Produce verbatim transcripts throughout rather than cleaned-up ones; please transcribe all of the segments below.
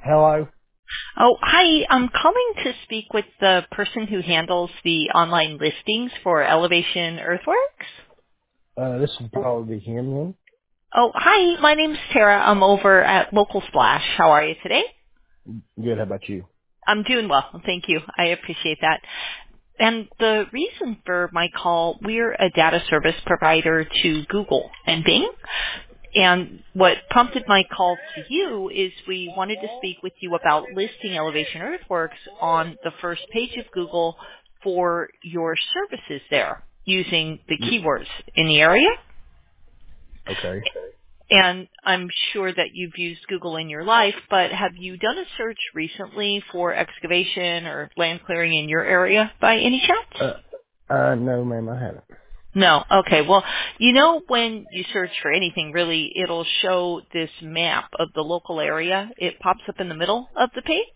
Hello? Oh, hi. I'm calling to speak with the person who handles the online listings for Elevation Earthworks. Uh, this would probably be him then. Oh, hi. My name's Tara. I'm over at Local Splash. How are you today? Good, how about you? I'm doing well. Thank you. I appreciate that. And the reason for my call, we're a data service provider to Google and Bing. And what prompted my call to you is we wanted to speak with you about listing Elevation Earthworks on the first page of Google for your services there using the Yeah. keywords in the area. Okay. And I'm sure that you've used Google in your life, but have you done a search recently for excavation or land clearing in your area by any chance? Uh, uh, no ma'am, I haven't. No. Okay. Well, you know, when you search for anything, really, it'll show this map of the local area. It pops up in the middle of the page.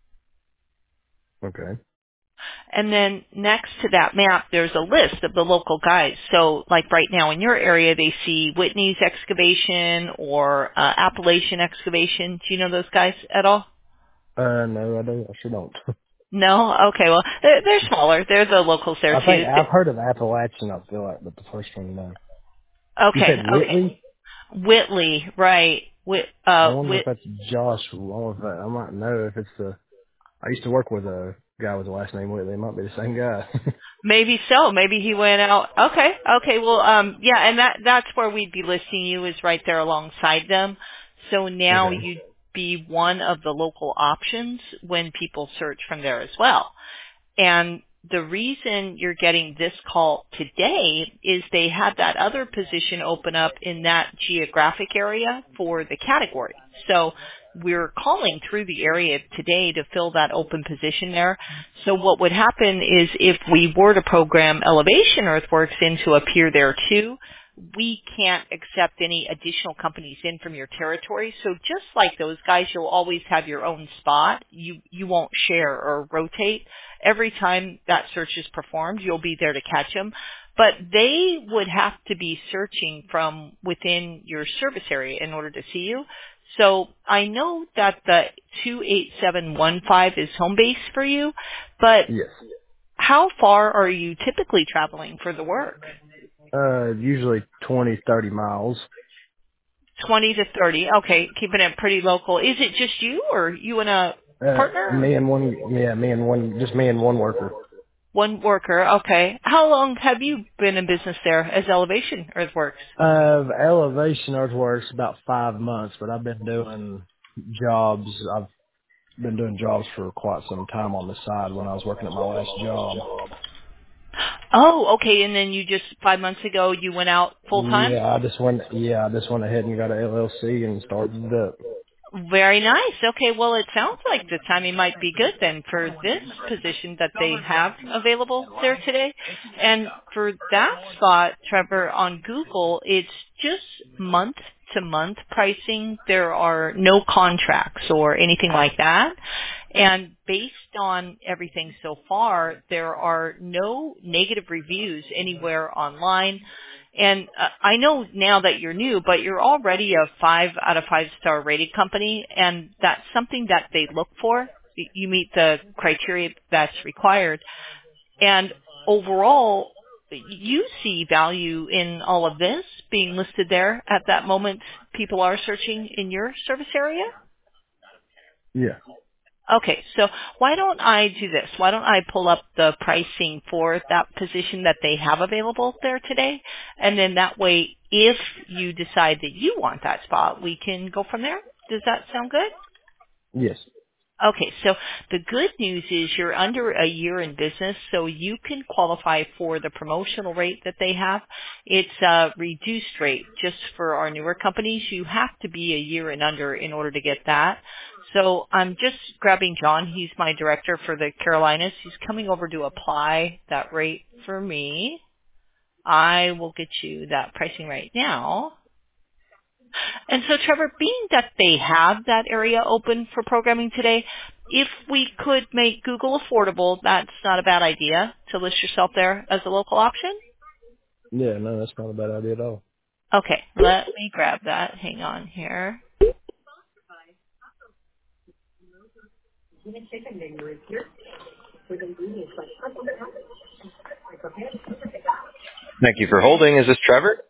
Okay. And then next to that map, there's a list of the local guys. So like right now in your area, they see Whitney's Excavation or uh, Appalachian Excavation. Do you know those guys at all? Uh, no, I don't, I sure don't. No? Okay. Well, they're, they're smaller. They're the locals there I think too. I've heard of Appalachian, I feel like, but the first one, no. You Okay. said Okay. Whitley? Whitley, right. Whit, I uh, wonder if Whit, that's Josh. I wonder if that, I might know if it's the, I used to work with a guy with the last name Whitley. It might be the same guy. Maybe so. Maybe he went out. Okay. Okay. Well, um, yeah, and that that's where we'd be listing you is right there alongside them. So now Okay. you'd be one of the local options when people search from there as well. And the reason you're getting this call today is they had that other position open up in that geographic area for the category. So we're calling through the area today to fill that open position there. So what would happen is if we were to program Elevation Earthworks in to appear there too, we can't accept any additional companies in from your territory. So just like those guys, you'll always have your own spot. You you won't share or rotate. Every time that search is performed, you'll be there to catch them. But they would have to be searching from within your service area in order to see you. So I know that the two eight seven one five is home base for you, but Yes. how far are you typically traveling for the work? Uh, usually twenty, thirty miles. twenty to thirty. Okay, keeping it pretty local. Is it just you or you and a Uh, partner? me and one, yeah, me and one, just me and one worker. One worker. Okay. How long have you been in business there as Elevation Earthworks? Uh, elevation earthworks about five months, but I've been doing jobs. I've been doing jobs for quite some time on the side when I was working at my last job. Oh, okay. And then you just five months ago you went out full time? Yeah, I just went, yeah, I just went ahead and got a L L C and started it up. Very nice. Okay, well, it sounds like the timing might be good then for this position that they have available there today. And for that spot, Trevor, on Google, it's just month to month pricing. There are no contracts or anything like that. And based on everything so far, there are no negative reviews anywhere online. And uh, I know now that you're new, but you're already a five out of five star rated company, and that's something that they look for. Y- You meet the criteria that's required. And overall, you see value in all of this being listed there at that moment people are searching in your service area? Yeah. Okay, so why don't I do this? Why don't I pull up the pricing for that position that they have available there today? And then that way, if you decide that you want that spot, we can go from there. Does that sound good? Yes. Okay, so the good news is you're under a year in business, so you can qualify for the promotional rate that they have. It's a reduced rate just for our newer companies. You have to be a year and under in order to get that. So I'm just grabbing John. He's my director for the Carolinas. He's coming over to apply that rate for me. I will get you that pricing right now. And so, Trevor, being that they have that area open for programming today, if we could make Google affordable, that's not a bad idea to list yourself there as a local option. Yeah, no, that's not a bad idea at all. Okay, let me grab that. Hang on here. Thank you for holding. Is this Trevor?